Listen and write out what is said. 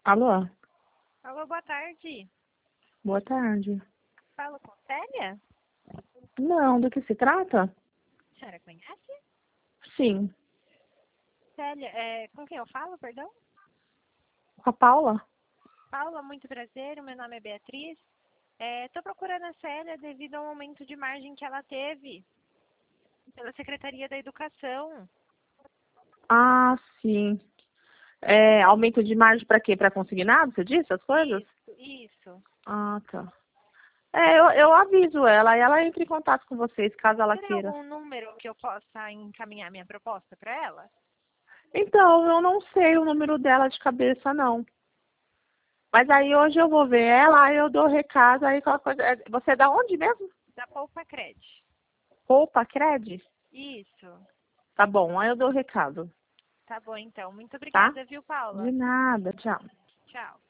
Alô? Alô, boa tarde. Boa tarde. Falo com Célia? Não, do que se trata? A senhora conhece? Sim. Célia, com quem eu falo, perdão? Com a Paula? Paula, muito prazer, o meu nome é Beatriz. Estou procurando a Célia devido ao aumento de margem que ela teve pela Secretaria da Educação. Ah, sim. Aumento de margem para quê? Para consignado, você disse as coisas? Isso. Ah, tá. Eu aviso ela e ela entra em contato com vocês, caso ela Teria queira. algum número que eu possa encaminhar minha proposta para ela? Então, eu não sei o número dela de cabeça, não. Mas aí hoje eu vou ver ela, aí eu dou recado, aí qualquer coisa... Você é da onde mesmo? Da Poupa Cred. Poupa, Cred? Isso. Tá bom, aí eu dou recado, Tá bom, então. Muito tá? obrigada, viu, De Paula? nada, tchau. Tchau.